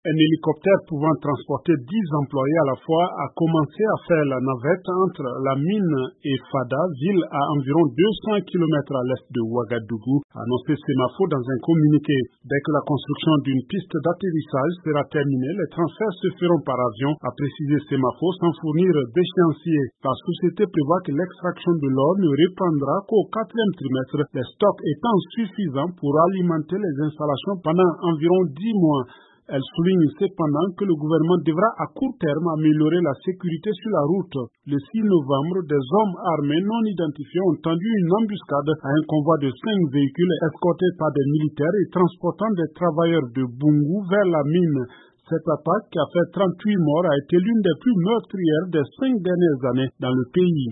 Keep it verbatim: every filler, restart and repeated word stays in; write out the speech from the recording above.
Un hélicoptère pouvant transporter dix employés à la fois a commencé à faire la navette entre la mine et Fada, ville à environ deux cents kilomètres à l'est de Ouagadougou, a annoncé Semafo dans un communiqué. Dès que la construction d'une piste d'atterrissage sera terminée, les transferts se feront par avion, a précisé Semafo sans fournir d'échéancier. La société prévoit que l'extraction de l'or ne reprendra qu'au quatrième trimestre, les stocks étant suffisants pour alimenter les installations pendant environ dix mois. Elle souligne cependant que le gouvernement devra à court terme améliorer la sécurité sur la route. Le six novembre, des hommes armés non identifiés ont tendu une embuscade à un convoi de cinq véhicules escortés par des militaires et transportant des travailleurs de Bungu vers la mine. Cette attaque, qui a fait trente-huit morts, a été l'une des plus meurtrières des cinq dernières années dans le pays.